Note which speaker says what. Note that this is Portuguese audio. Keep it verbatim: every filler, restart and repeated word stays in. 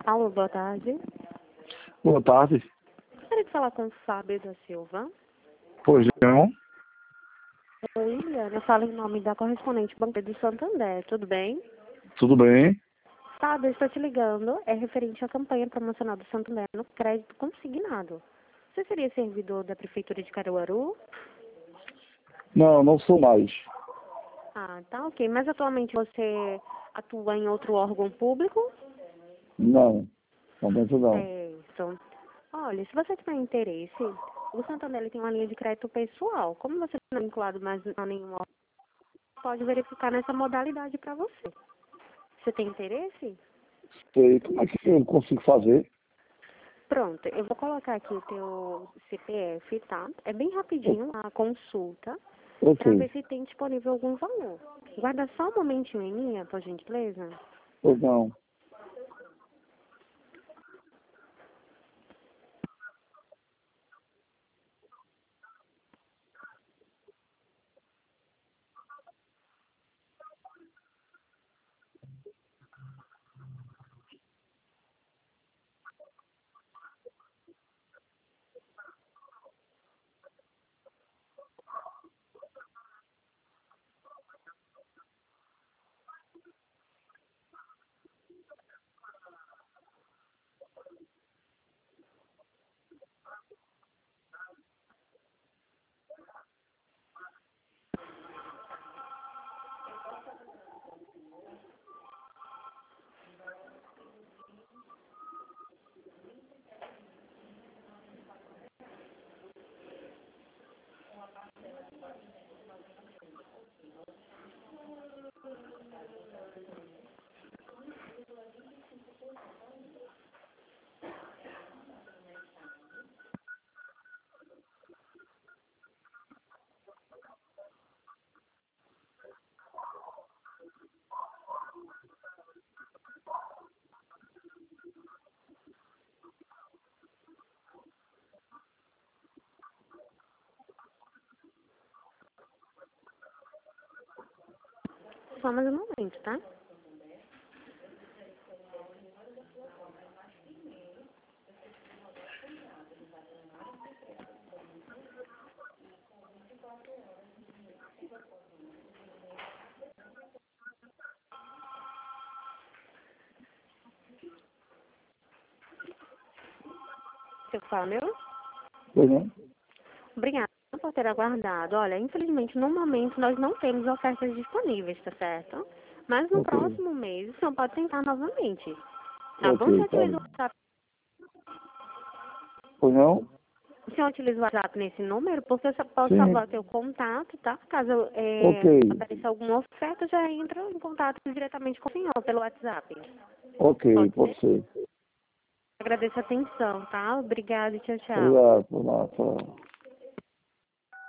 Speaker 1: Alô, boa tarde.
Speaker 2: Boa tarde.
Speaker 1: Gostaria de falar com o Fábio da Silva.
Speaker 2: Pois não?
Speaker 1: Oi, Liliana, eu falo em nome da correspondente bancária do Santander, tudo bem?
Speaker 2: Tudo bem?
Speaker 1: Fábio, eu estou te ligando, é referente à campanha promocional do Santander no crédito consignado. Você seria servidor da Prefeitura de Caruaru?
Speaker 2: Não, não sou mais.
Speaker 1: Ah, tá ok. Mas atualmente você atua em outro órgão público?
Speaker 2: Não, realmente não.
Speaker 1: Certo. Olha, se você tiver interesse, o Santander ele tem uma linha de crédito pessoal. Como você não é vinculado mais a nenhum órgão, pode verificar nessa modalidade para você. Você tem interesse?
Speaker 2: Sei, como é que eu consigo fazer?
Speaker 1: Pronto, eu vou colocar aqui o teu C P F, tá? É bem rapidinho a consulta, para
Speaker 2: Ok.
Speaker 1: ver se tem disponível algum valor. Guarda só um momentinho em linha, por gentileza.
Speaker 2: Pois não.
Speaker 1: Só mais um momento, tá? Seu Fábio?
Speaker 2: Pois não?
Speaker 1: Obrigada por ter aguardado. Olha, infelizmente, no momento, nós não temos ofertas disponíveis, tá certo? Mas no
Speaker 2: Ok.
Speaker 1: próximo mês, o senhor pode tentar novamente. Tá bom? O
Speaker 2: Ok,
Speaker 1: senhor
Speaker 2: tá
Speaker 1: utiliza o
Speaker 2: bem.
Speaker 1: WhatsApp,
Speaker 2: Pois não?
Speaker 1: o senhor utiliza o WhatsApp nesse número? Porque eu só posso
Speaker 2: Sim.
Speaker 1: salvar teu contato, tá? Caso
Speaker 2: Ok.
Speaker 1: é, apareça alguma oferta, eu já entro em contato diretamente com o senhor pelo WhatsApp.
Speaker 2: Ok,
Speaker 1: Pode
Speaker 2: pode
Speaker 1: ser?
Speaker 2: ser.
Speaker 1: Agradeço a atenção, tá? Obrigada e tchau, tchau.
Speaker 2: Obrigado por nada.